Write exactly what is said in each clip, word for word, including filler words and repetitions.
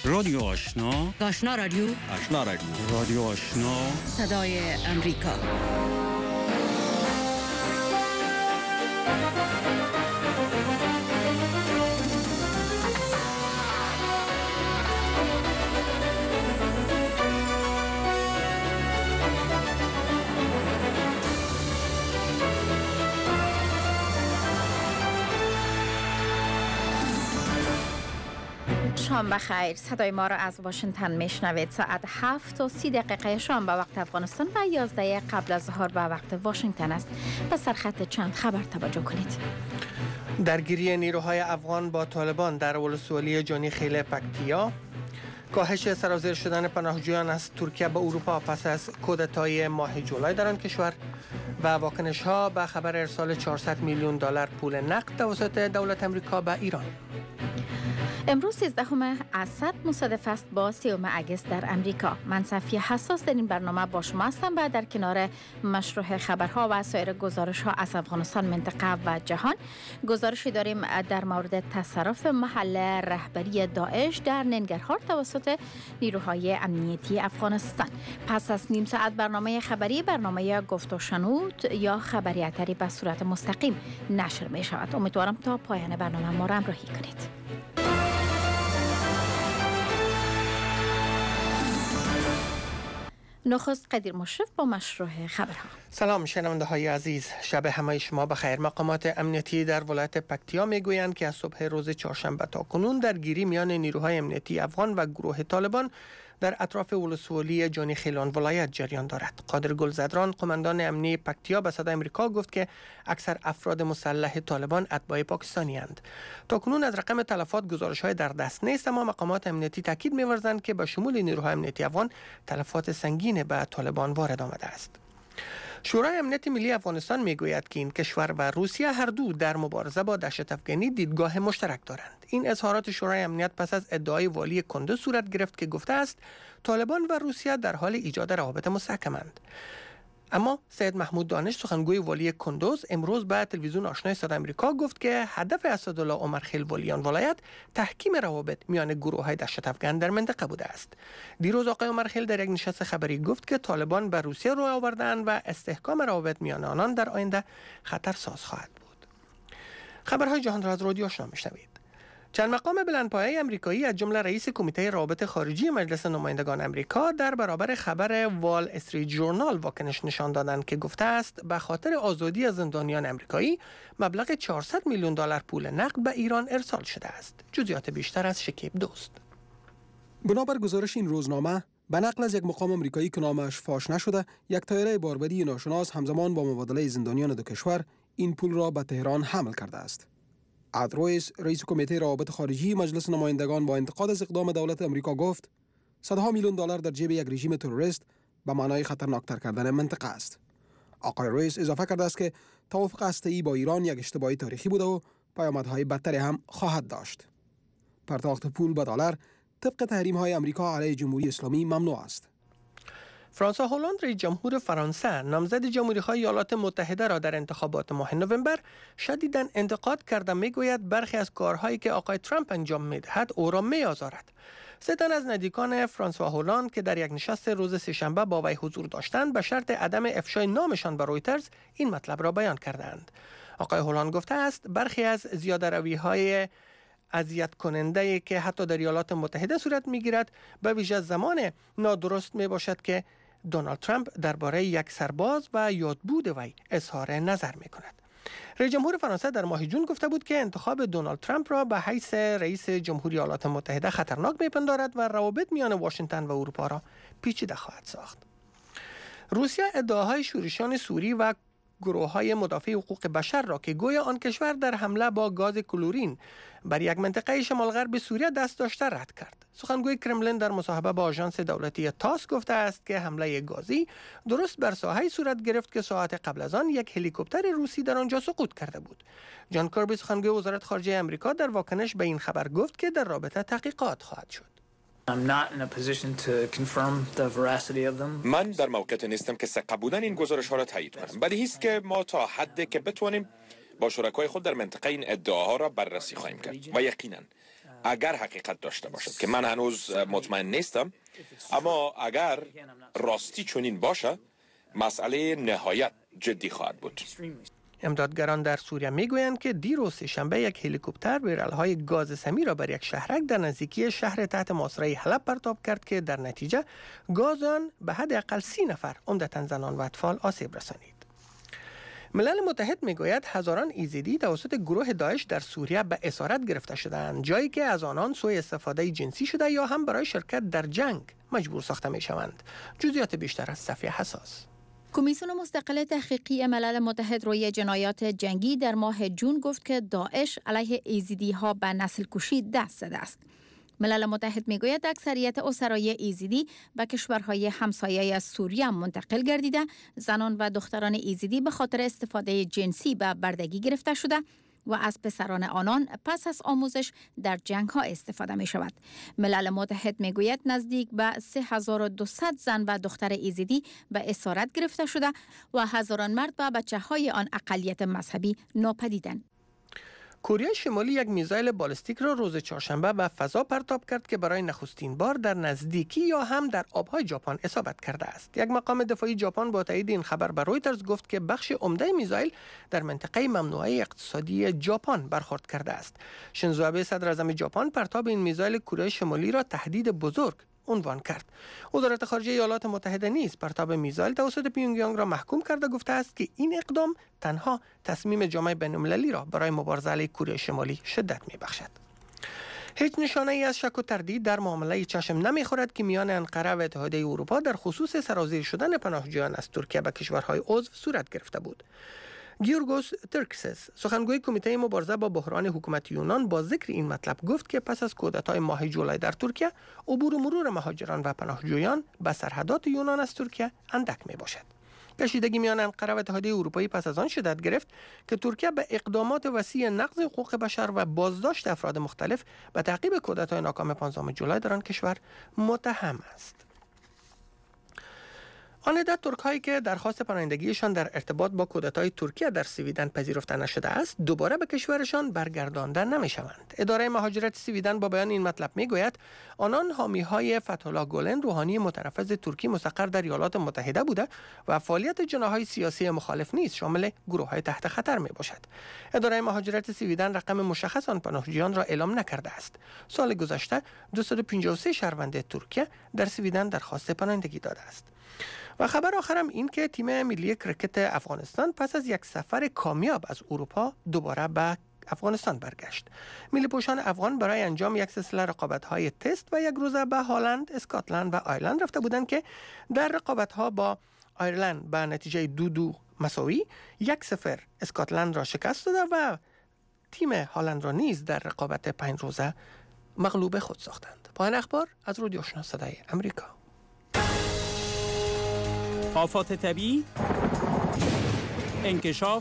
رادیو آشنا، آشنا رادیو، آشنا رادیو، رادیو آشنا، صدای امریکا. شام بخیر. صدای ما را از واشنگتن میشنوید. ساعت هفت و سی دقیقه شام به وقت افغانستان و یازده قبل از ظهر به وقت واشنگتن است. به سرخط چند خبر توجه کنید. درگیری نیروهای افغان با طالبان در ولسوالی جانی خیل پکتیا، کاهش سرازیر شدن پناهجویان از ترکیه به اروپا پس از کودتای ماه جولای در آن کشور و واکنش ها به خبر ارسال چهارصد میلیون دلار پول نقد توسط دولت امریکا به ایران. امروز سیزدهم اسد مصادف است با سیوم اگست در امریکا. من صفیه حساس در این برنامه با شما هستم و در کنار مشروع خبرها و سایر گزارش ها از افغانستان، منطقه و جهان گزارشی داریم در مورد تصرف محل رهبری داعش در ننگرهار توسط نیروهای امنیتی افغانستان. پس از نیم ساعت برنامه خبری، برنامه گفت و شنود یا خبری اتری به صورت مستقیم نشر می شود. امیدوارم تا پایان برنامه ما را همراهی کنید. نخست قدیر مشرف با مشروع خبرها. سلام شنونده های عزیز، شب همه شما بخیر. مقامات امنیتی در ولایت پکتیا میگویند که از صبح روز چهارشنبه تا کنون درگیری میان نیروهای امنیتی افغان و گروه طالبان در اطراف ولسوالی جانی خیلان ولایت جریان دارد. قادر گلزدران، قماندان امنی پکتیا، به صدای امریکا گفت که اکثر افراد مسلح طالبان اتباع پاکستانی اند. تا کنون از رقم تلفات گزارش‌های در دست نیست، اما مقامات امنیتی تاکید می‌ورزند که به شمول نیروهای امنیتی افغان تلفات سنگین به طالبان وارد آمده است. شورای امنیت ملی افغانستان میگوید که این کشور و روسیه هر دو در مبارزه با دهشت افغانی دیدگاه مشترک دارند. این اظهارات شورای امنیت پس از ادعای والی کندوز صورت گرفت که گفته است طالبان و روسیه در حال ایجاد روابط مستحکمند. اما سید محمود دانش، سخنگوی والی کندوز، امروز به تلویزیون آشنای صدای آمریکا گفت که هدف اسدالله عمر خیل والیان ولایت تحکیم روابط میان گروه‌های دهشت افغان در منطقه بوده است. دیروز آقای عمر خیل در یک نشست خبری گفت که طالبان به روسیه رو آوردند و استحکام روابط میان آنان در آینده خطرساز خواهد بود. خبرهای جهان را از رادیو آشنا میشنوید. چند مقام بلندپایه امریکایی از جمله رئیس کمیته روابط خارجی مجلس نمایندگان امریکا در برابر خبر وال استریت ژورنال واکنش نشان دادند که گفته است به خاطر آزادی از زندانیان امریکایی مبلغ چهارصد میلیون دلار پول نقد به ایران ارسال شده است. جزئیات بیشتر از شکیب دوست. بنابر گزارش این روزنامه، به نقل از یک مقام امریکایی که نامش فاش نشده، یک طایره باربری ناشناس همزمان با مبادله زندانیان دو کشور این پول را به تهران حمل کرده است. اد رویس، رئیس کمیته روابط خارجی مجلس نمایندگان، با انتقاد از اقدام دولت امریکا گفت صدها میلیون دلار در جیب یک رژیم تروریست به معنای خطرناکتر کردن منطقه است. آقای رویس اضافه کرده است که توافق هسته‌ای با ایران یک اشتباهی تاریخی بوده و پیامدهای بدتری هم خواهد داشت. پرداخت پول به دلار طبق تحریم‌های امریکا علیه جمهوری اسلامی ممنوع است. فرانسوا هولند، رئیس جمهور فرانسه، نامزد جمهوری‌خواه ایالات متحده را در انتخابات ماه نوامبر شدیداً انتقاد کرده. میگوید برخی از کارهایی که آقای ترامپ انجام می‌دهد او را می‌آزارد. سه تن از نزدیکان فرانسوا هولند که در یک نشست روز سه‌شنبه با وی حضور داشتند به شرط عدم افشای نامشان به رویترز این مطلب را بیان کردند. آقای هولند گفته است برخی از زیاده‌روی‌های اذیت کننده که حتی در ایالات متحده صورت می‌گیرد به ویژه زمان نادرست میباشد که دونالد ترامپ درباره یک سرباز و یادبود وی اظهار نظر می‌کند. رئیس جمهور فرانسه در ماه جون گفته بود که انتخاب دونالد ترامپ را به حیث رئیس جمهوری ایالات متحده خطرناک می‌پندارد و روابط میان واشنگتن و اروپا را پیچیده خواهد ساخت. روسیه ادعاهای شورشیان سوری و گروه‌های مدافع حقوق بشر را که گویا آن کشور در حمله با گاز کلورین بر یک منطقه شمال غرب سوریه دست داشته رد کرد. سخنگوی کرملین در مصاحبه با آژانس دولتی تاس گفته است که حمله گازی درست بر ساحه‌ای صورت گرفت که ساعت قبل از آن یک هلیکوپتر روسی در آنجا سقوط کرده بود. جان کربی، سخنگوی وزارت خارجه آمریکا، در واکنش به این خبر گفت که در رابطه تحقیقات خواهد شد. من در موقعیت نیستم که ثقه بودن این گزارش ها را تایید کنم. بدیهی است که ما تا حدی که بتوانیم با شرکای خود در منطقه این ادعاها را بررسی خواهیم کرد و یقینا اگر حقیقت داشته باشد که من هنوز مطمئن نیستم، اما اگر راستی چنین باشه مسئله نهایت جدی خواهد بود. امدادگران در سوریه میگویند که دیروز سه‌شنبه یک هلیکوپتر بیرل‌های گاز سمی را بر یک شهرک در نزدیکی شهر تحت محاصره حلب پرتاب کرد که در نتیجه گاز آن به حداقل سی نفر عمدتاً زنان و اطفال آسیب رسانید. ملل متحد میگوید هزاران ایزیدی توسط گروه داعش در سوریه به اسارت گرفته شدند، جایی که از آنان سوء استفاده جنسی شده یا هم برای شرکت در جنگ مجبور ساخته میشوند. جزئیات بیشتر از صفحه حساس. کمیسیون مستقل تحقیقی ملل متحد روی جنایات جنگی در ماه جون گفت که داعش علیه ایزیدی ها به نسل کشی دست زده است. ملل متحد میگوید اکثریت اسرای ایزیدی به کشورهای همسایه از سوریه منتقل گردیده، زنان و دختران ایزیدی به خاطر استفاده جنسی به بردگی گرفته شده و از پسران آنان پس از آموزش در جنگ ها استفاده می شود. ملل متحد می گوید نزدیک به سه هزار و دویست زن و دختر ایزیدی به اسارت گرفته شده و هزاران مرد و بچه های آن اقلیت مذهبی ناپدیدند. کره شمالی یک میزایل بالستیک را روز چهارشنبه به فضا پرتاب کرد که برای نخستین بار در نزدیکی یا هم در آبهای ژاپن اصابت کرده است. یک مقام دفاعی ژاپن با تایید این خبر به رویترز گفت که بخش عمده میزایل در منطقه ممنوعه اقتصادی ژاپن برخورد کرده است. شینزو آبه صدر اعظم ژاپن پرتاب این میزایل کره شمالی را تهدید بزرگ عنوان کرد. وزارت خارجه ایالات متحده نیز پرتاب میزایل توسط پیونگیانگ را محکوم کرده گفته است که این اقدام تنها تصمیم جامعه بین‌المللی را برای مبارزه علیه کره شمالی شدت می‌بخشد. هیچ نشانه ای از شک و تردید در معامله چشم نمی‌خورد که میان انقره و اتحادیه اروپا در خصوص سرازیر شدن پناهجویان از ترکیه به کشورهای عضو صورت گرفته بود. گیورگوس ترکسس سخنگوی کمیته مبارزه با بحران حکومت یونان با ذکر این مطلب گفت که پس از کودتای ماه جولای در ترکیه عبور و مرور مهاجران و پناهجویان به سرحدات یونان از ترکیه اندک می باشد. کشیدگی میان انقره و اتحادیه اروپایی پس از آن شدت گرفت که ترکیه به اقدامات وسیع نقض حقوق بشر و بازداشت افراد مختلف به تعقیب کودتای ناکام پانزدهم جولای در آن کشور متهم است. آن عدت ترک‌هایی که درخواست پناهندگیشان در ارتباط با کودتای ترکیه در سویدن پذیرفته نشده است، دوباره به کشورشان برگردانده نمی‌شوند. اداره مهاجرت سویدن با بیان این مطلب می‌گوید آنان حامی‌های فتح‌الله گولن روحانی متنفذ ترکی مستقر در ایالات متحده بوده و فعالیت جناح‌های سیاسی مخالف نیز شامل گروه‌های تحت خطر می‌باشد. اداره مهاجرت سویدن رقم مشخص آن پناهجویان را اعلام نکرده است. سال گذشته دویست و پنجاه و سه شهروند ترکیه در سویدن درخواست پناهندگی داده است. و خبر آخرم این که تیم ملی کرکت افغانستان پس از یک سفر کامیاب از اروپا دوباره به افغانستان برگشت. ملی پوشان افغان برای انجام یک سلسله رقابت‌های تست و یک روزه به هلند، اسکاتلند و آیرلند رفته بودند که در رقابت‌ها با آیرلند به نتیجه دو دو مساوی یک صفر اسکاتلند را شکست داده و تیم هلند را نیز در رقابت پنج روزه مغلوب خود ساختند. پایان اخبار از رادیو آشنا صدای امریکا. آفات طبیعی، انکشاف،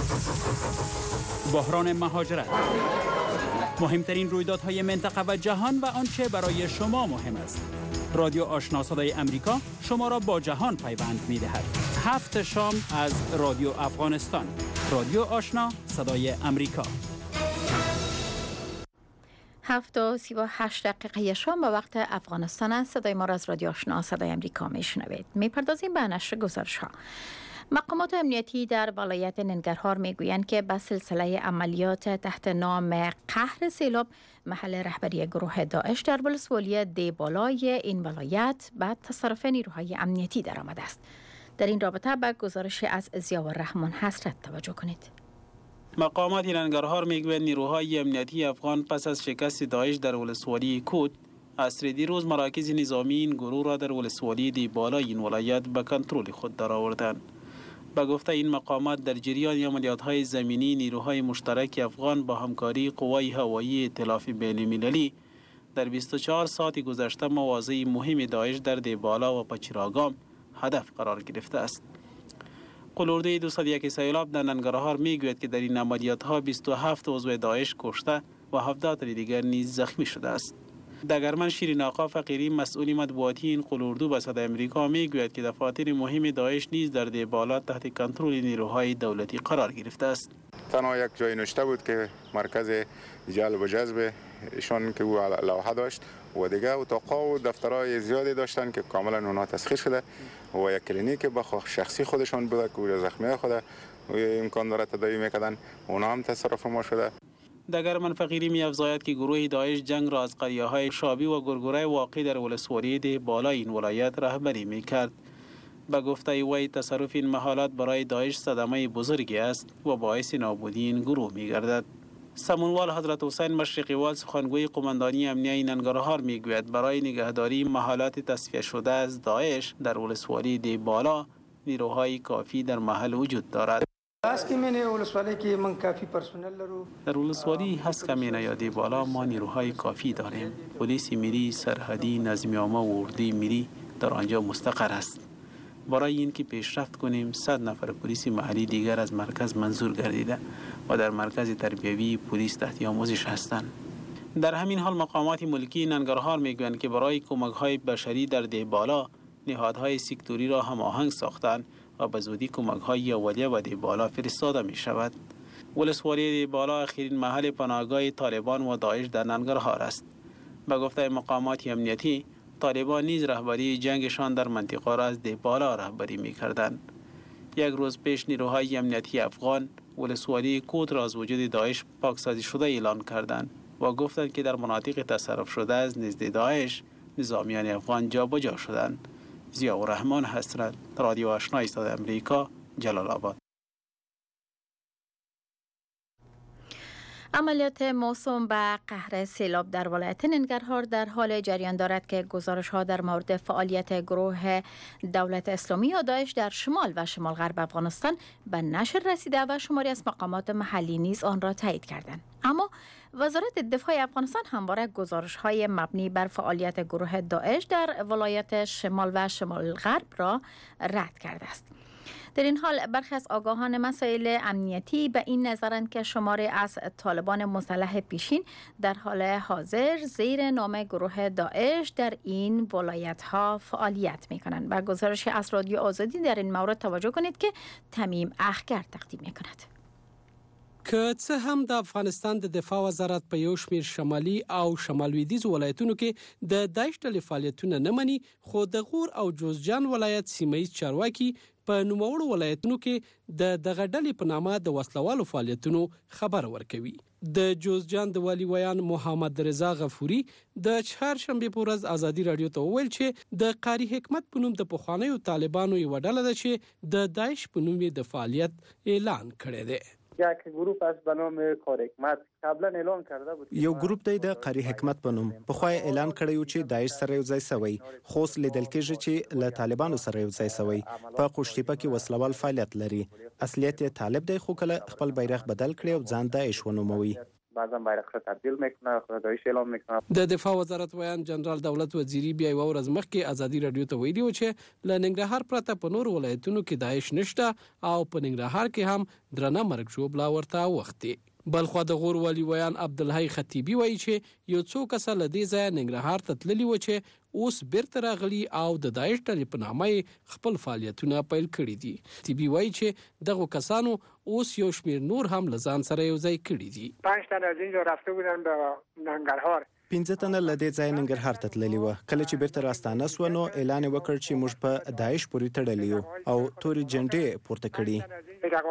بحران مهاجرت، مهمترین رویدادهای منطقه و جهان و آنچه برای شما مهم است. رادیو آشنا صدای امریکا شما را با جهان پیوند می‌دهد. هفت شام از رادیو افغانستان. رادیو آشنا صدای امریکا. هفت و سی و هشت دقیقه شام به وقت افغانستان است. صدای ما را از رادیو آشنا صدای امریکا میشنوید. میپردازیم به نشر گزارش ها. مقامات امنیتی در ولایت ننگرهار میگویند که به سلسله عملیات تحت نام قهر سیلاب محل رهبری گروه داعش در ولسوالی دیبالای این ولایت به تصرف نیروهای امنیتی درآمده است. در این رابطه به گزارش از ضیاءالرحمن حسرت توجه کنید. مقامات ننگرهار میگویند نیروهای امنیتی افغان پس از شکست داعش در ولسوالی کود عصر دیروز مراکز نظامی این گروه را در ولسوالی دیبالای این ولایت به کنترل خود درآوردند. به گفته این مقامات در جریان عملیات‌های زمینی نیروهای مشترک افغان با همکاری قوای هوایی ائتلاف بین‌المللی در بیست و چهار ساعت گذشته مواضع مهم داعش در دیبالا و پچراگام هدف قرار گرفته است. قلورده دویست و یک سیلاب در ننگرهار میگوید که در این عملیات‌ها بیست و هفت عضو داعش کشته و هفده تن دیگر نیز زخمی شده است. دگرمن شیرین آقا فقیری مسئول مطبوعاتی این قلوردو به صدای امریکا میگوید که دفاتر مهم داعش نیز در دیبالا تحت کنترل نیروهای دولتی قرار گرفته است. تنها یک جای نشته بود که مرکز جلب و جذب ایشان که او لوحه داشت و دیگه اتاقا و دفترهای زیادی داشتن که کاملا اونها تسخیر شده و یک کلینیک به شخصی خودشان بوده که زخمی خود امکان داره تداوی میکردن اونها هم تصرف ما شده. دگرمن فقیری می افزاید که گروه داعش جنگ را از قریه های شابی و گرگوره واقع در ولسوالی دی بالای این ولایت رهبری می کرد. به گفته وی تصرف این محالات برای داعش صدمه بزرگی است و باعث نابودی این گروه می گردد. سمونوال حضرت حسین مشرقی وال سخنگوی قماندانی امنیه ننگرهار می گوید برای نگهداری محالات تصفیه شده از داعش در ولسوالی دی بالا نیروهای کافی در محل وجود دارد. در ولسوالی هست کمینه یا دی بالا ما نیروهای کافی داریم. پلیس ملی، سرحدی، نظامی عامه و اردوی ملی در آنجا مستقر است. برای اینکه پیشرفت کنیم صد نفر پلیس محلی دیگر از مرکز منظور گردیده و در مرکز تربیوی پلیس تحت آموزش هستند. در همین حال مقامات ملکی ننگرهار میگویند که برای کمک‌های بشری در دی بالا نهادهای سکتوری را هماهنگ ساختند و به زودی کمک‌های اولیه به دی بالا فرستاده می شود. ولسوالی دی بالا آخرین محل پناهگاه طالبان و داعش در ننگرهار است. به گفته مقامات امنیتی طالبان نیز رهبری جنگشان در منطقه را از دی بالا رهبری می کردند. یک روز پیش نیروهای امنیتی افغان ولسوالی کوت را از وجود داعش پاکسازی شده اعلان کردند و گفتند که در مناطق تصرف شده از نزد داعش نظامیان افغان جابجا شدند. ضیاء الرحمن حسرت، رادیو آشنای صدای امریکا، جلال آباد. عملیات موسوم به قهر سیلاب در ولایت ننگرهار در حال جریان دارد که گزارش ها در مورد فعالیت گروه دولت اسلامی یا داعش در شمال و شمال غرب افغانستان به نشر رسیده و شماری از مقامات محلی نیز آن را تایید کردند. اما وزارت دفاع افغانستان همواره گزارش های مبنی بر فعالیت گروه داعش در ولایت شمال و شمال غرب را رد کرده است. در این حال برخی از آگاهان مسائل امنیتی به این نظرند که شماری از طالبان مسلح پیشین در حال حاضر زیر نام گروه داعش در این ولایت ها فعالیت می کنند. بر گزارش از رادیو آزادی در این مورد توجه کنید که تمیم اخگر تقدیم می کند. که څه هم د افغانستان د دفاع وزارت په یو شمیر شمالي او شمال لویدیځ ولایتونو کې د داعش ډلې فعالیتونه نه مني، خو د غور او جوزجان ولایت سیمه‌ییز چارواکي په نوموړو ولایتونو کې د دغه ډلې په نامه د وسلوالو فعالیتونو خبر ورکوي. د جوزجان د والی ویان محمد رضا غفوري د چهارشنبه په ورځ ازادي رادیو ته وویل چې د قاری حکمت په نوم د پخوانیو طالبانو یو ډله ده چې د داعش په نوم د فعالیت اعلان کړی دی. یک گروه است به نام قاری حکمت قبلا اعلان کرده بود. یو ګروپ دی د قاری حکمت په نوم په خوای اعلان کړی و چې داعش سره یو ځای سوی، خو لیدل کېږي چې له طالبانو سره یو ځای سوی په قوشتیپه کې وسلوال فعالیت لري. اصلیت طالب دی خو کله خپل بیرغ بدل کړي او ځان داعش ونوموي. بعضا بیرغ را تبدیل میکنه، خود داعش اعلان میکنه. د دفاع وزارت ویان جنرال دولت وزیری بیا یو ورځ مخکې ازادي رادیو ته ویلي و چې له ننګرهار پرته په نور ولایتونو کې داعش نشته او په ننګرهار کې هم درنه مرګ ژوبلا ورته وختي. بلخوا د غور والی ویان عبدالحی خطیبی وایي چې یو څو کسه له دې ځایه ننګرهار ته تللي و چې اوس بیرته راغلي او د داعش ډلې په نامه خپل فعالیتونه پیل کړي دي. خطیبی وایي چې دغو کسانو اوس یو شمیر نور هم له ځان سره یو ځای کړي دي. پنج تن از اینجا رفته بودن به ننګرهار. پنځه تنه له دې ځای ننګرهار ته تللي وه. کله چې بیرته راستانه سوه نو اعلان وکړ چې موږ په داعش پورې تړلي یو او تورې جنډې پورته کړي.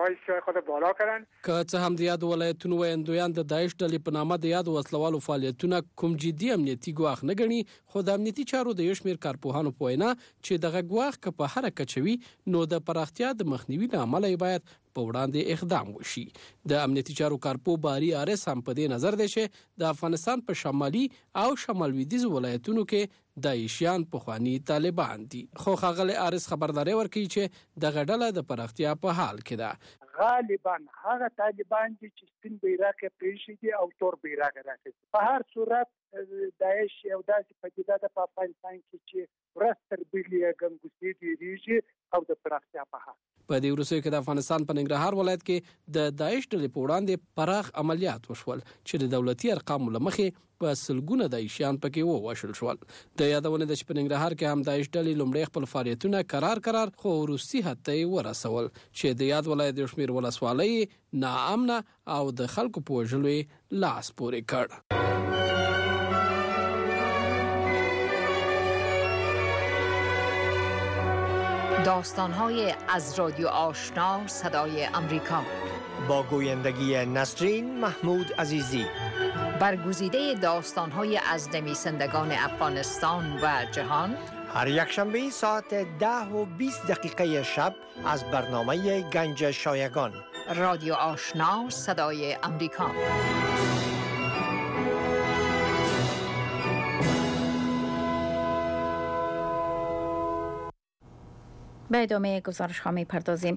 که څه هم د یاد ولایتونو ویندویان د داعش ډلې په نامه د یاد وسلوالو فعالیتونه کوم جدي امنیتي ګواښ نه ګڼي، خو د امنیتي چارو د یو شمېر کارپوهانو په وینا چې دغه ګواښ که په هره کچه وي نو د پراختیا د مخنیوي له امله باید په وړاندې اقدام وشي. د امنیتي چارو کارپو باری آرس هم په دې نظر دی چې د افغانستان په شمالي او شمال لویدیځ ولایتونو کې داعشیان پخواني طالبان دي، خو ښاغلی آرس خبرداری ورکوي چې دغه ډله د پراختیا په حال کې ده. غالبا هغه طالبان دي چې سپین بیرغ پریښي دي او تور بیرغ راکړي. په هر صورت داعش یو داسې پدیده ده په افغانستان کې چې ورځ تر بلې ګنګوسې ډېرېږي او د پراختیا په حال. په دې وروستیو کې د افغانستان په ننګرهار ولایت کې د داعش ډلې په وړاندې پراخ عملیات وشول چې د دولتي ارقامو له مخې په سلګونه داعشیان پکې ووژل شول. د یادونه ده چې په ننګرهار کې هم داعش ډلې لومړی خپل فعالیتونه قرار قرار خو وروستي حد ته یې ورسول چې د یاد ولایت یو شمېر ولسوالۍ ناامنه او د خلکو په وژلو یې لاس پورې کړ. داستان‌های از رادیو آشنا صدای امریکا با گویندگی نسرین محمود عزیزی. برگزیده داستان‌های از نویسندگان افغانستان و جهان، هر یک شنبه ساعت ده و بیست دقیقه شب از برنامه گنج شایگان. رادیو آشنا صدای امریکا. به ادامه گزارش ها می پردازیم.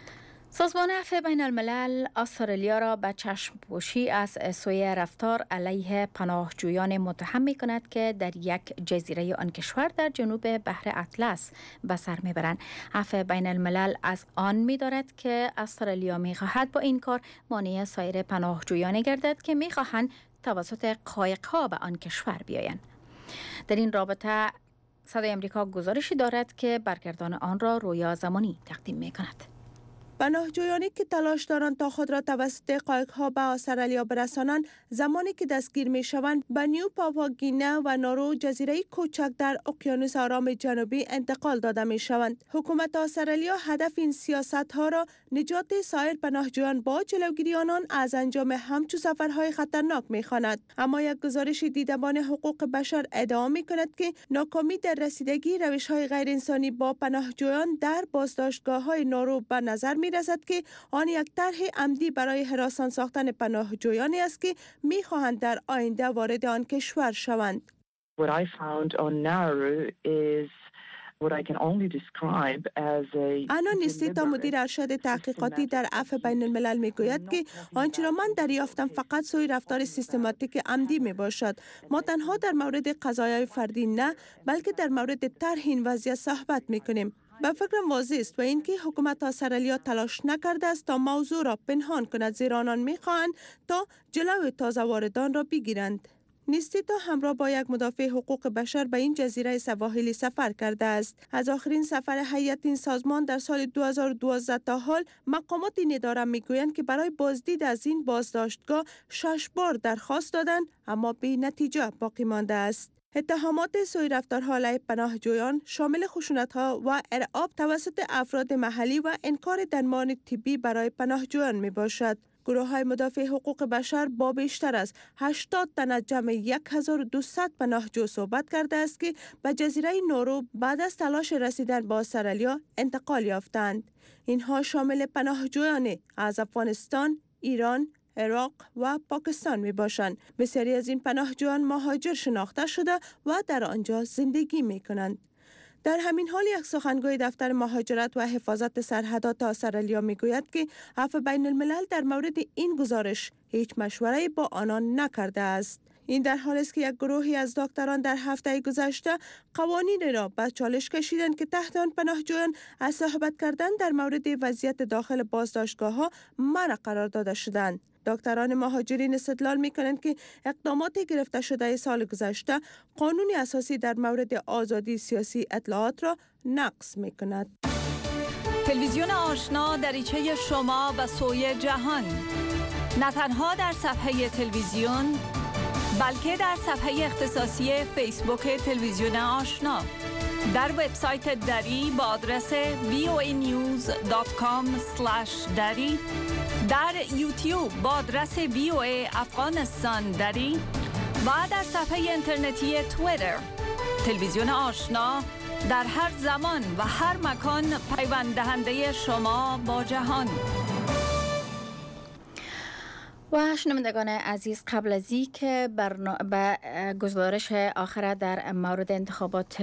سازمان عفو بین الملل استرالیا را به چشم پوشی از سوی رفتار علیه پناهجویان متهم می کند که در یک جزیره آن کشور در جنوب بحر اطلس به سر می برند. عفو بین الملل از آن می دارد که استرالیا می خواهد با این کار مانع سایر پناهجویان گردد که می خواهند توسط قایق ها به آن کشور بیایند. در این رابطه صدای امریکا گزارشی دارد که برگردان آن را رویا زمانی تقدیم می کند. پناهجویانی که تلاش دارند تا خود را توسط قایق‌ها به استرالیا برسانند، زمانی که دستگیر می‌شوند به نیو پاپاگینه و نارو، جزیره کوچک در اقیانوس آرام جنوبی انتقال داده می‌شوند. حکومت استرالیا هدف این سیاست‌ها را نجات سایر پناهجویان با جلوگیری آنان از انجام همچون سفرهای خطرناک می‌خواند. اما یک گزارش دیدبان حقوق بشر ادعا می‌کند که ناکامی در رسیدگی روش‌های غیرانسانی با پناهجویان در بازداشتگاه‌های نارو به نظر می رسد که آن یک طرح عمدی برای هراسان ساختن پناهجویانی است که می خواهند در آینده وارد آن کشور شوند. What I found on Nauru is what I can only describe as a آنا نیستیتا مدیر ارشد تحقیقاتی در عفو بین الملل می گوید که آنچه را من دریافتم فقط سوی رفتار سیستماتیک عمدی می باشد. ما تنها در مورد قضایای فردی نه، بلکه در مورد طرح این وضعیت صحبت می کنیم. به فکرم واضح است و اینکه حکومت استرالیا تلاش نکرده است تا موضوع را پنهان کند، زیرا آنان می‌خواهند تا جلوی تازه واردان را بگیرند. نیستیتا همراه با یک مدافع حقوق بشر به این جزیره سواحلی سفر کرده است. از آخرین سفر هیئت این سازمان در سال دو هزار و دوازده تا حال مقامات این اداره میگویند که برای بازدید از این بازداشتگاه شش بار درخواست دادند، اما بی نتیجه باقی مانده است. اتهامات سوء رفتارها علیه پناهجویان شامل خشونت‌ها و ارعاب توسط افراد محلی و انکار درمان طبی برای پناهجویان میباشد. گروه‌های مدافع حقوق بشر با بیشتر از هشتاد تن از جمع هزار و دویست پناهجو صحبت کرده است که به جزیره نورو بعد از تلاش رسیدن به استرالیا انتقال یافتند. اینها شامل پناهجویان از افغانستان، ایران، عراق و پاکستان می باشند. بسیاری از این پناهجویان مهاجر شناخته شده و در آنجا زندگی می کنند. در همین حال یک سخنگوی دفتر مهاجرت و حفاظت سرحدات استرالیا می گوید که عفو بین الملل در مورد این گزارش هیچ مشوره‌ای با آنان نکرده است. این در حالی است که یک گروهی از دکتران در هفته گذشته قوانین را به چالش کشیدند که تحت آن پناهجویان از صحبت کردن در مورد وضعیت داخل بازداشتگاه‌ها منع قرار داده شدند. دکتران مهاجرین استدلال می‌کنند که اقدامات گرفته شده سال گذشته قانون اساسی در مورد آزادی سیاسی اطلاعات را نقض می‌کند. تلویزیون آشنا دریچه شما به سوی جهان، نه تنها در صفحه تلویزیون بلکه در صفحه اختصاصی فیسبوک تلویزیون آشنا، در وبسایت دری با آدرس وی او ای نیوز دات کام اسلش دری، در یوتیوب با آدرس وی او ای افغانستان دری و در صفحه اینترنتی توییتر. تلویزیون آشنا در هر زمان و هر مکان پیوند دهنده شما با جهان. و شنوندگان عزیز، قبل از این که برنا... به گزارش آخر در مورد انتخابات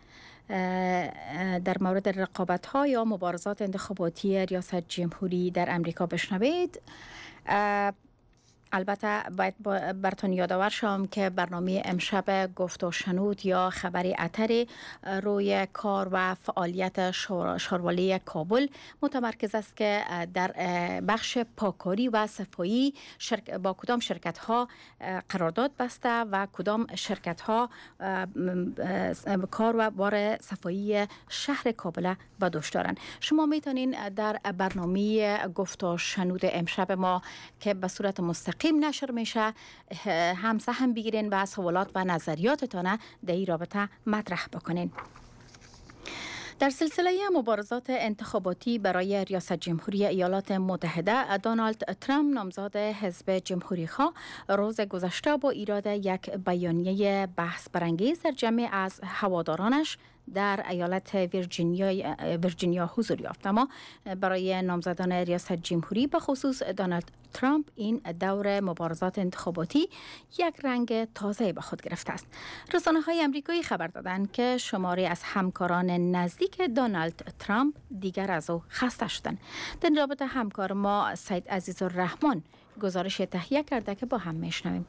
در مورد رقابت ها یا مبارزات انتخاباتی ریاست جمهوری در امریکا بشنوید، البته باید براتون یادآور شم که برنامه امشب گفت و شنود یا خبری اتری روی کار و فعالیت شاروالی کابل متمرکز است که در بخش پاکاری و صفایی شرک با کدام شرکت ها قرارداد بسته و کدام شرکت ها کار و بار صفایی شهر کابل به دوش دارند. شما میتونین در برنامه گفت و شنود امشب ما که به صورت مستقیم نشر میشه هم سهم بگیرین و سوالات و نظریاتتان در این رابطه مطرح بکنین. در سلسله مبارزات انتخاباتی برای ریاست جمهوری ایالات متحده، دونالد ترامپ نامزد حزب جمهوری‌خواه روز گذشته با ایراد یک بیانیه بحث برانگیز در جمع از هوادارانش در ایالت ویرجینیا ویرجینیا حضور یافت. اما برای نامزدان ریاست جمهوری به خصوص دونالد ترامپ این دور مبارزات انتخاباتی یک رنگ تازه به خود گرفته است. رسانه‌های آمریکایی خبر دادند که شماری از همکاران نزدیک دونالد ترامپ دیگر از او خسته شدند. در این رابطه همکار ما سید عزیزالرحمن گزارش تهیه کرده که با هم میشنویم.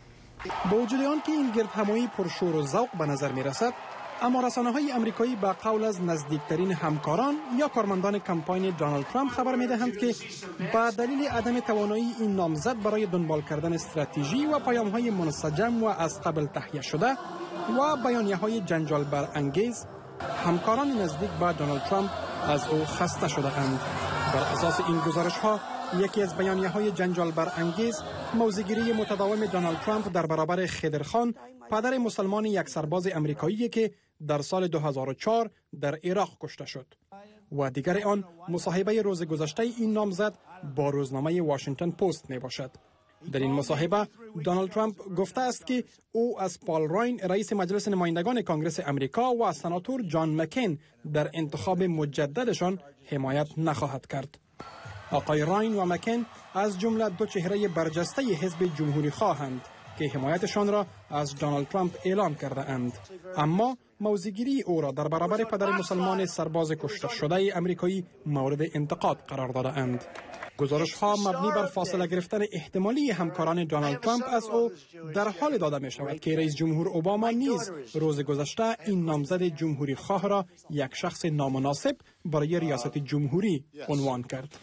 با وجود آنکه این گردهمایی پرشور و ذوق به نظر می رسد، اما رسانه‌های آمریکایی با قول از نزدیکترین همکاران یا کارمندان کمپاین دونالد ترامپ خبر می‌دهند که با دلیل عدم توانایی این نامزد برای دنبال کردن استراتژی و پیام‌های منسجم و از قبل تهیه شده و بیانیه‌های جنجال برانگیز، همکاران نزدیک با دونالد ترامپ از او خسته شده‌اند. بر اساس این گزارش‌ها، یکی از بیانیه‌های جنجال برانگیز موضع‌گیری متداوم دونالد ترامپ در برابر خضرخان، پدر مسلمان یک سرباز آمریکایی که در سال دو هزار و چهار در عراق کشته شد، و دیگر آن مصاحبه روز گذشته این نامزد با روزنامه واشنگتن پست می باشد. در این مصاحبه دونالد ترامپ گفته است که او از پال راین رئیس مجلس نمایندگان کانگرس امریکا و سناتور جان مکین در انتخاب مجددشان حمایت نخواهد کرد. آقای راین و مکین از جمله دو چهره برجسته حزب جمهوری خواهند که حمایتشان را از دونالد ترامپ اعلام کرده اند، اما موضع‌گیری او را در برابر پدر مسلمان سرباز کشته شده امریکایی مورد انتقاد قرار داده اند. گزارش ها مبنی بر فاصله گرفتن احتمالی همکاران دونالد ترامپ از او در حال داده می شود که رئیس جمهور اوباما نیز روز گذشته این نامزد جمهوری خواه را یک شخص نامناسب برای ریاست جمهوری عنوان کرد.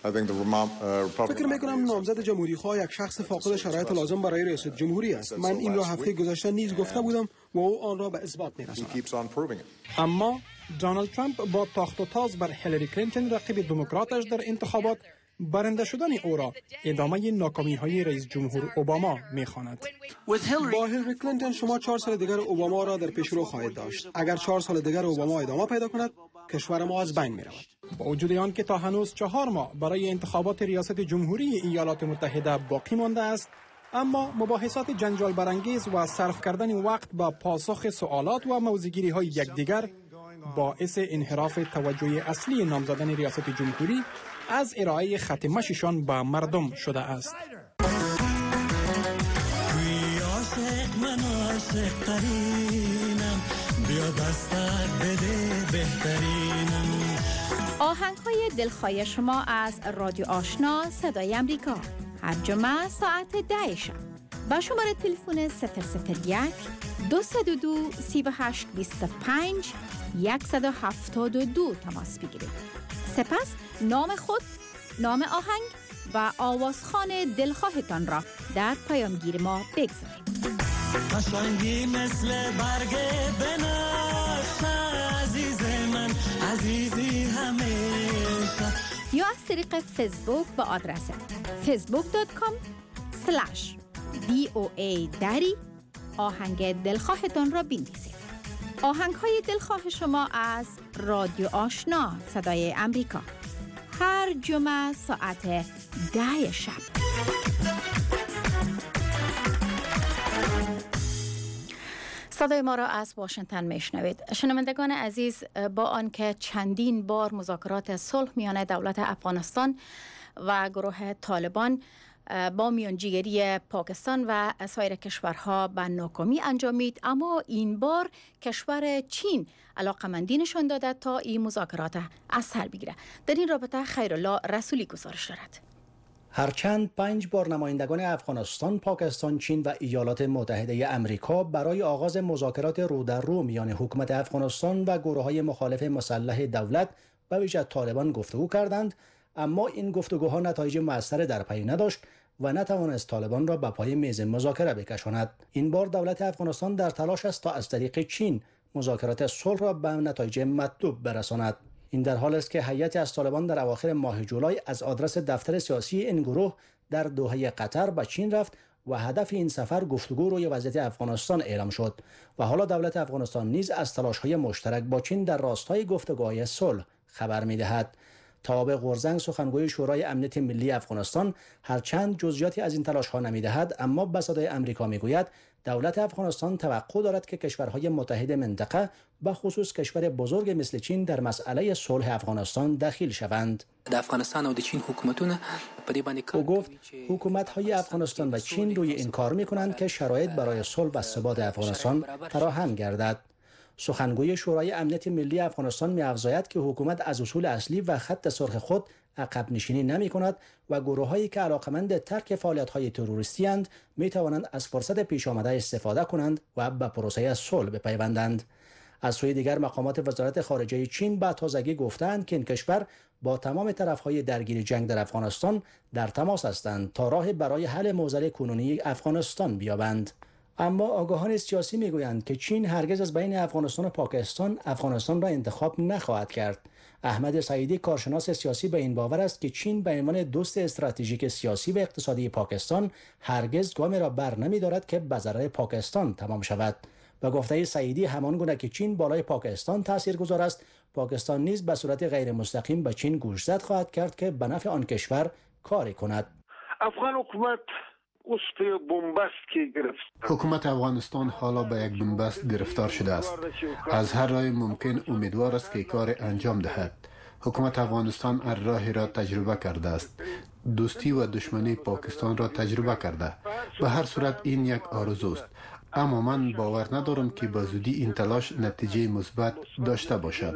فکر می کنم نامزد جمهوری خواه یک شخص فاقد شرایط لازم برای ریاست جمهوری است. من این را هفته گذشته نیز گفته بودم و او آن را به اثبات می رساند. اما دونالد ترامپ با تاخت و تاز بر هیلاری کلینتون رقیب دموکراتش در انتخابات برنده شدن او را ادامه ناکامی های رئیس جمهور اوباما می خواند. با هیلاری کلینتون شما چهار سال دیگر اوباما را در پیشرو خواهید داشت. اگر چهار سال دیگر اوباما ادامه پیدا کند، کشور ما از بین می رود. با وجود آن که تا هنوز چهار ماه برای انتخابات ریاست جمهوری ایالات متحده باقی مانده است، اما مباحثات جنجال برانگیز و صرف کردن وقت با پاسخ سوالات و موضع‌گیری های یکدیگر باعث انحراف توجه اصلی نامزدان ریاست جمهوری از ارائه خط مشیشان به مردم شده است. آهنگ‌های دلخواه شما از رادیو آشنا صدای امریکا هر جمعه ساعت ده شب با شماره تلفن صفر صفر یک دو صفر دو سه هشت دو پنج صفر یک هفت دو تماس بگیرید. سپس نام خود، نام آهنگ و آوازخوان دلخواهتان را در پیامگیر ما بگذارید. قشنگی مثل برگ بنفش عزیز من، عزیزی همیشه. یا از طریق فیسبوک با آدرس فیسبوک دات کام اسلش دی او ای دری آهنگ دلخواهتان را بنویسید. آهنگ های دلخواه شما از رادیو آشنا صدای امریکا هر جمعه ساعت ده شب. صدای ما را از واشنگتن میشنوید. شنوندگان عزیز، با آنکه چندین بار مذاکرات صلح میان دولت افغانستان و گروه طالبان با میانجیگری پاکستان و سایر کشورها به ناکامی انجامید، اما این بار کشور چین علاقمندی نشان داده تا این مذاکرات از سر بگیره. در این رابطه خیرالله رسولی گزارش دارد. هرچند پنج بار نمایندگان افغانستان، پاکستان، چین و ایالات متحده آمریکا برای آغاز مذاکرات رو در رو میان حکومت افغانستان و گروه‌های مخالف مسلح دولت به ویژه طالبان گفتگو کردند، اما این گفتگوها نتایج مؤثر در پی نداشت و نتوانست طالبان را به پای میز مذاکره بکشاند. این بار دولت افغانستان در تلاش است تا از طریق چین مذاکرات صلح را به نتایج مطلوب برساند. این در حال است که هیئتی از طالبان در اواخر ماه جولای از آدرس دفتر سیاسی این گروه در دوحه قطر به چین رفت و هدف این سفر گفتگو روی وضعیت افغانستان اعلام شد و حالا دولت افغانستان نیز از تلاش‌های مشترک با چین در راستای گفتگوهای صلح خبر می‌دهد. تابع قرزنگ سخنگوی شورای امنیت ملی افغانستان هرچند جزئیاتی از این تلاش‌ها نمی‌دهد، اما به صدای آمریکا می‌گوید دولت افغانستان توقع دارد که کشورهای متحد منطقه به خصوص کشور بزرگ مثل چین در مسئله صلح افغانستان دخیل شوند. د افغانستان او د چین حکومتونه په دې باندې او گفت حکومت‌های افغانستان و چین روی این کار می‌کنند که شرایط برای صلح و ثبات افغانستان فراهم گردد. سخنگوی شورای امنیت ملی افغانستان می‌افزاید که حکومت از اصول اصلی و خط سرخ خود عقب نشینی نمی‌کند و گروه‌هایی که علاقمند ترک فعالیت‌های تروریستی اند می‌توانند از فرصت پیش آمده استفاده کنند و به پروسه صلح بپیوندند. از سوی دیگر مقامات وزارت خارجه چین به تازگی گفتند که این کشور با تمام طرف‌های درگیر جنگ در افغانستان در تماس هستند تا راه برای حل معضل کنونی افغانستان بیابند. اما آگاهان سیاسی میگویند که چین هرگز از بین افغانستان و پاکستان افغانستان را انتخاب نخواهد کرد. احمد سعیدی کارشناس سیاسی به این باور است که چین به عنوان دوست استراتژیک سیاسی و اقتصادی پاکستان هرگز گامی را بر نمی‌دارد که به ضرر پاکستان تمام شود. با گفته سعیدی همان گونه که چین بالای پاکستان تاثیرگذار است، پاکستان نیز به صورت غیر مستقیم به چین گوشزد خواهد کرد که به نفع آن کشور کاری کند. افغان حکومت حکومت افغانستان حالا به یک بنبست گرفتار شده است. از هر راه ممکن امیدوار است که کار انجام دهد. حکومت افغانستان هر راهی را تجربه کرده است. دوستی و دشمنی پاکستان را تجربه کرده. به هر صورت این یک آرزوست. اما من باور ندارم که به زودی این تلاش نتیجه مثبت داشته باشد.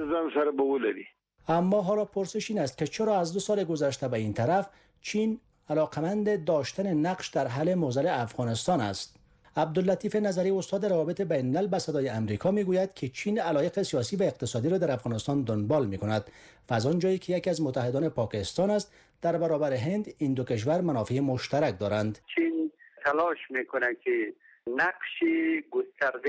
اما حالا پرسش این است که چرا از دو سال گذشته به این طرف چین علاقمند داشتن نقش در حل معضل افغانستان است. عبداللطیف نظری استاد روابط بین الملل به صدای آمریکا میگوید که چین علایق سیاسی و اقتصادی را در افغانستان دنبال میکند و از آنجایی که یکی از متحدان پاکستان است در برابر هند این دو کشور منافع مشترک دارند. چین تلاش میکنه که نقش گسترده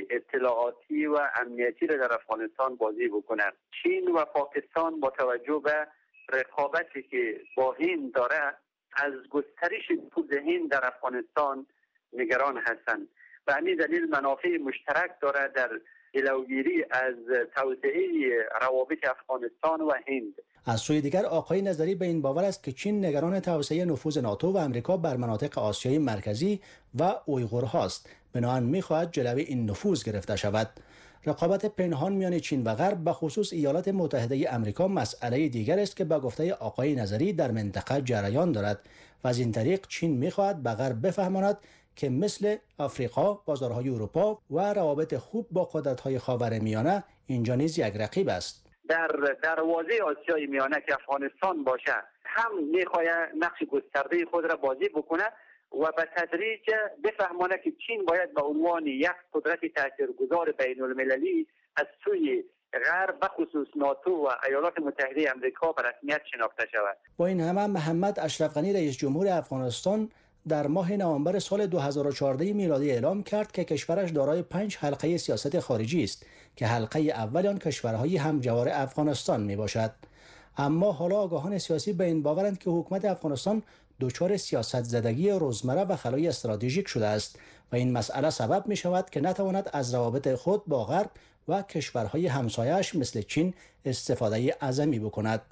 اطلاعاتی و امنیتی را در افغانستان بازی بکنه. چین و پاکستان با توجه به رقابتی که با هند داره از گسترش نفوذ هند در افغانستان نگران هستند و همین دلیل منافع مشترک داره در جلوگیری از توسعه روابط افغانستان و هند. از سوی دیگر آقای نظری به این باور است که چین نگران توسعه نفوذ ناتو و آمریکا بر مناطق آسیای مرکزی و اویغورهاست، بنابراین می‌خواهد جلوی این نفوذ گرفته شود. رقابت پنهان میان چین و غرب به خصوص ایالات متحده آمریکا مسئله دیگر است که به گفته آقای نظری در منطقه جریان دارد و از این طریق چین می‌خواهد به غرب بفهماند که مثل آفریقا، بازارهای اروپا و روابط خوب با قدرت‌های خاورمیانه اینجا نیز یک رقیب است. در دروازه آسیای میانه که افغانستان باشه هم می‌خواهد نقش گسترده خود را بازی بکنه و به تدریج بفهمانه که چین باید به عنوان یک قدرت تاثیرگذار بین المللی از سوی غرب و خصوص ناتو و ایالات متحده آمریکا به رسمیت شناخته شود. با این همه محمد اشرف غنی رئیس جمهور افغانستان در ماه نوامبر سال دو هزار و چهارده میلادی اعلام کرد که کشورش دارای پنج حلقه سیاست خارجی است که حلقه اول آن کشورهای همجوار افغانستان می باشد. اما حالا آگاهان سیاسی به این باورند که حکومت افغانستان دچار سیاست زدگی روزمره و خلای استراتژیک شده است و این مسئله سبب می شود که نتواند از روابط خود با غرب و کشورهای همسایه‌اش مثل چین استفاده اعظمی بکند.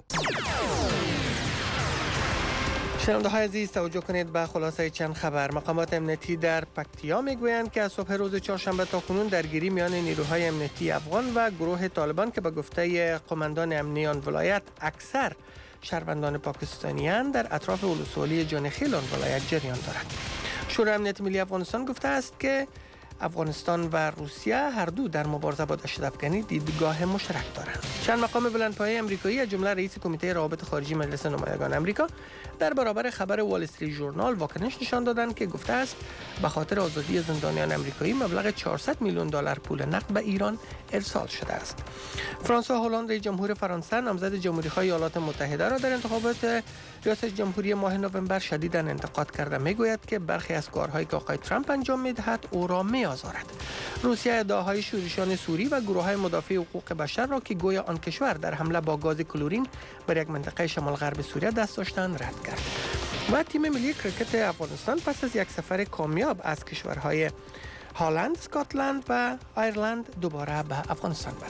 شنونده های عزیز توجه کنید به خلاصه چند خبر. مقامات امنیتی در پکتیا میگویند که از صبح روز چهارشنبه تا کنون درگیری میان نیروهای امنیتی افغان و گروه طالبان که به گفته قماندان امنیتی آن ولایت اکثر شهروندان پاکستانیان در اطراف ولسوالی جانخیل آن ولایت جریان دارد. شورای امنیت ملی افغانستان گفته است که افغانستان و روسیه هر دو در مبارزه با دهشت‌افکنی دیدگاه مشترک دارند. چند مقام بلندپایه آمریکایی از جمله رئیس کمیته روابط خارجی مجلس نمایندگان آمریکا در برابر خبر وال استریت ژورنال واکنش نشان دادند که گفته است به خاطر آزادی زندانیان آمریکایی مبلغ چهارصد میلیون دلار پول نقد به ایران ارسال شده است. فرانسوا هلند رئیس جمهور فرانسه نامزد جمهوری‌خواه ایالات متحده را در انتخابات ریاست جمهوری ماه نوامبر شدیداً انتقاد کرده میگوید که برخی از کارهایی که آقای ترامپ انجام می‌دهد او را می‌آزارد. روسیه ادعاهای شورشیان سوری و گروه‌های مدافع حقوق بشر را که گویا آن کشور در حمله با گاز کلورین بر یک منطقه شمال غرب سوریه دست داشتند رد کرد. و تیم ملی کرکت افغانستان پس از یک سفر کامیاب از کشورهای هلند، اسکاتلند و ایرلند دوباره به افغانستان